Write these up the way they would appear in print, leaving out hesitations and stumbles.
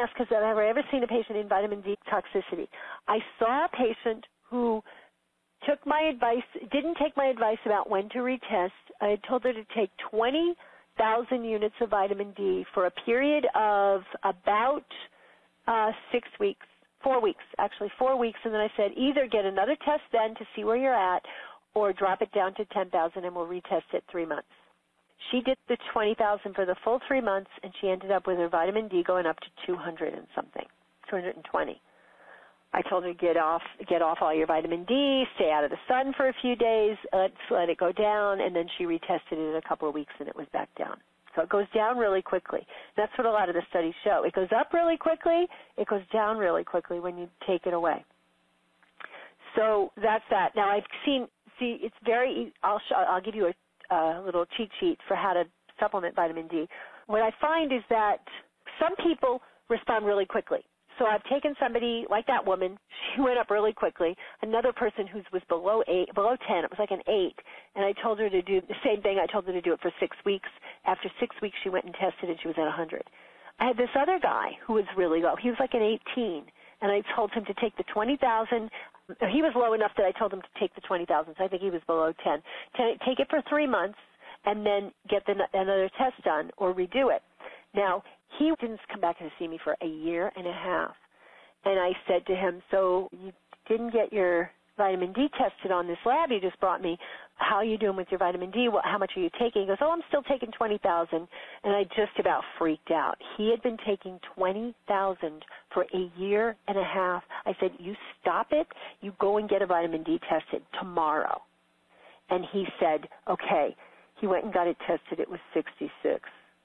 ask because have I ever seen a patient in vitamin D toxicity. I saw a patient who took my advice, didn't take my advice about when to retest. I had told her to take 20,000 units of vitamin D for a period of about 6 weeks, 4 weeks, actually 4 weeks, and then I said either get another test then to see where you're at or drop it down to 10,000 and we'll retest it 3 months. She did the 20,000 for the full 3 months, and she ended up with her vitamin D going up to 200 and something, 220. I told her get off all your vitamin D, stay out of the sun for a few days, let it go down, and then she retested it in a couple of weeks and it was back down. So it goes down really quickly. That's what a lot of the studies show. It goes up really quickly, it goes down really quickly when you take it away. So that's that. Now I've seen, it's very, I'll give you a little cheat sheet for how to supplement vitamin D. What I find is that some people respond really quickly. So I've taken somebody like that woman. She went up really quickly. Another person who was below 10. It was like an 8. And I told her to do the same thing. I told her to do it for 6 weeks. After 6 weeks, she went and tested, and she was at 100. I had this other guy who was really low. He was like an 18. And I told him to take the 20,000. He was low enough that I told him to take the 20,000. So I think he was below 10. Take it for 3 months and then get another test done or redo it. Now, he didn't come back to see me for a year and a half. And I said to him, so you didn't get your vitamin D tested on this lab you just brought me. How are you doing with your vitamin D? How much are you taking? He goes, I'm still taking 20,000. And I just about freaked out. He had been taking 20,000 for a year and a half. I said, you stop it. You go and get a vitamin D tested tomorrow. And he said, okay. He went and got it tested. It was 66.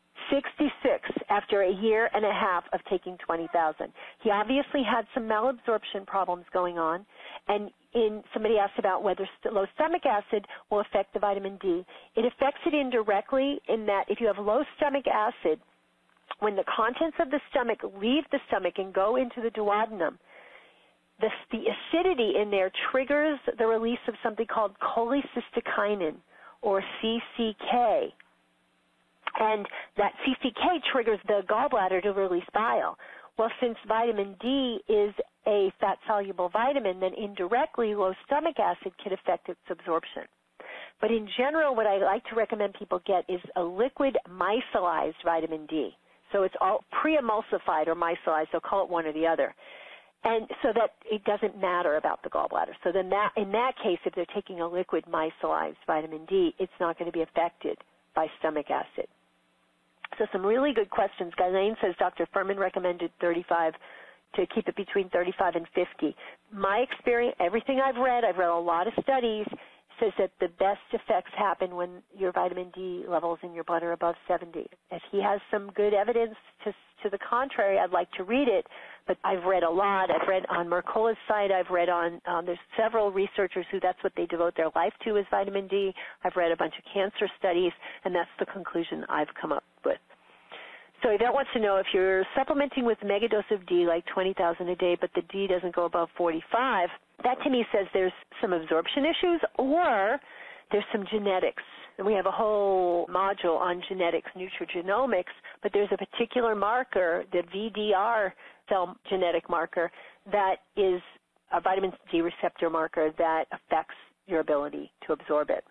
66 after a year and a half of taking 20,000. He obviously had some malabsorption problems going on, and somebody asked about whether low stomach acid will affect the vitamin D. It affects it indirectly in that if you have low stomach acid, when the contents of the stomach leave the stomach and go into the duodenum, the acidity in there triggers the release of something called cholecystokinin, or CCK. And that CCK triggers the gallbladder to release bile. Well, since vitamin D is a fat-soluble vitamin, then indirectly low stomach acid can affect its absorption. But in general, what I like to recommend people get is a liquid micellized vitamin D. So it's all pre-emulsified or micellized. They'll call it one or the other. And so that it doesn't matter about the gallbladder. So then in that case, if they're taking a liquid micellized vitamin D, it's not going to be affected by stomach acid. So some really good questions. Ghislaine says Dr. Furman recommended 35 to keep it between 35 and 50. My experience, everything I've read a lot of studies, says that the best effects happen when your vitamin D levels in your blood are above 70. If he has some good evidence to the contrary, I'd like to read it, but I've read a lot. I've read on Mercola's site. I've read on, there's several researchers who that's what they devote their life to is vitamin D. I've read a bunch of cancer studies, and that's the conclusion I've come up with. So Yvette wants to know if you're supplementing with megadose of D, like 20,000 a day, but the D doesn't go above 45, that to me says there's some absorption issues or there's some genetics. And we have a whole module on genetics, nutrigenomics, but there's a particular marker, the VDR cell genetic marker, that is a vitamin D receptor marker that affects your ability to absorb it.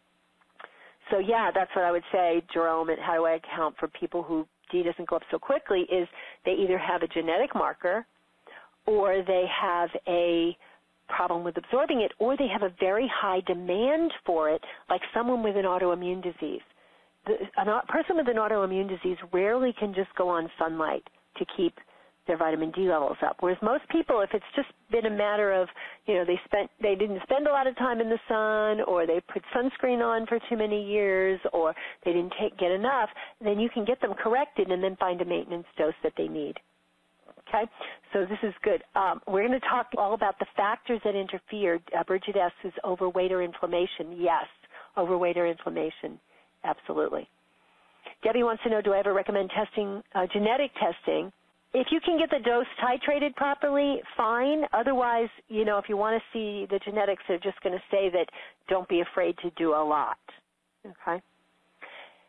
So, yeah, that's what I would say, Jerome, and how do I account for people who D doesn't go up so quickly is they either have a genetic marker or they have a problem with absorbing it, or they have a very high demand for it, like someone with an autoimmune disease. A person with an autoimmune disease rarely can just go on sunlight to keep their vitamin D levels up. Whereas most people, if it's just been a matter of, they didn't spend a lot of time in the sun, or they put sunscreen on for too many years, or they didn't get enough, then you can get them corrected and then find a maintenance dose that they need. Okay, so this is good. We're going to talk all about the factors that interfere. Bridget asks, is overweight or inflammation? Yes, overweight or inflammation, absolutely. Debbie wants to know, do I ever recommend testing, genetic testing? If you can get the dose titrated properly, fine. Otherwise, if you want to see the genetics, they're just going to say that don't be afraid to do a lot. Okay?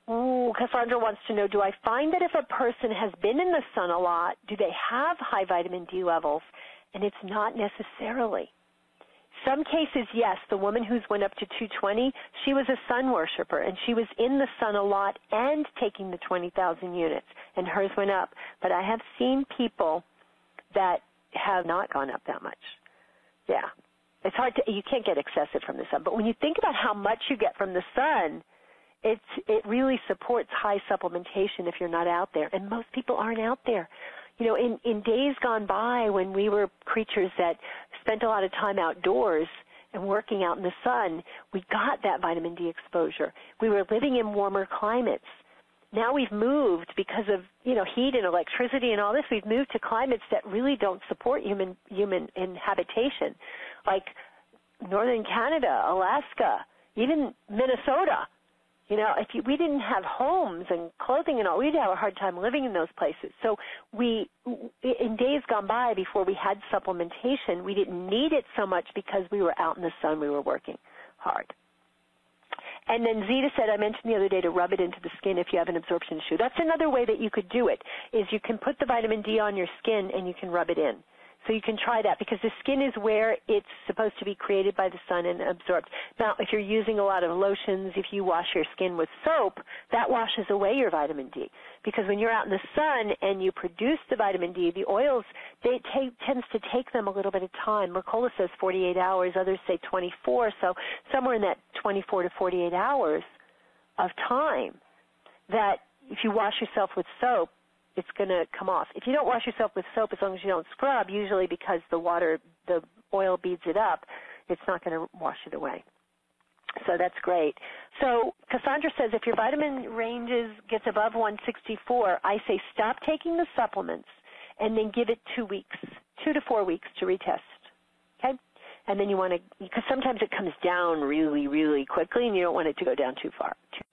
Cassandra wants to know, do I find that if a person has been in the sun a lot, do they have high vitamin D levels? And it's not necessarily. Some cases, yes. The woman who's went up to 220, she was a sun worshiper, and she was in the sun a lot and taking the 20,000 units, and hers went up. But I have seen people that have not gone up that much. Yeah. It's hard to, you can't get excessive from the sun. But when you think about how much you get from the sun, it really supports high supplementation if you're not out there. And most people aren't out there. You know, in days gone by when we were creatures that spent a lot of time outdoors and working out in the sun, we got that vitamin D exposure. We were living in warmer climates. Now we've moved because of, you know, heat and electricity and all this. We've moved to climates that really don't support human inhabitation, like northern Canada, Alaska, even Minnesota. You know, we didn't have homes and clothing and all, we'd have a hard time living in those places. So in days gone by, before we had supplementation, we didn't need it so much because we were out in the sun, we were working hard. And then Zita said, I mentioned the other day to rub it into the skin if you have an absorption issue. That's another way that you could do it, is you can put the vitamin D on your skin and you can rub it in. So you can try that because the skin is where it's supposed to be created by the sun and absorbed. Now, if you're using a lot of lotions, if you wash your skin with soap, that washes away your vitamin D. Because when you're out in the sun and you produce the vitamin D, the oils, tends to take them a little bit of time. Mercola says 48 hours, others say 24. So somewhere in that 24 to 48 hours of time that if you wash yourself with soap, it's going to come off. If you don't wash yourself with soap, as long as you don't scrub, usually because the oil beads it up, it's not going to wash it away. So that's great. So Cassandra says if your vitamin ranges gets above 164, I say stop taking the supplements and then give it 2 weeks, 2 to 4 weeks to retest. Okay? And then you want to, because sometimes it comes down really, really quickly and you don't want it to go down too far, too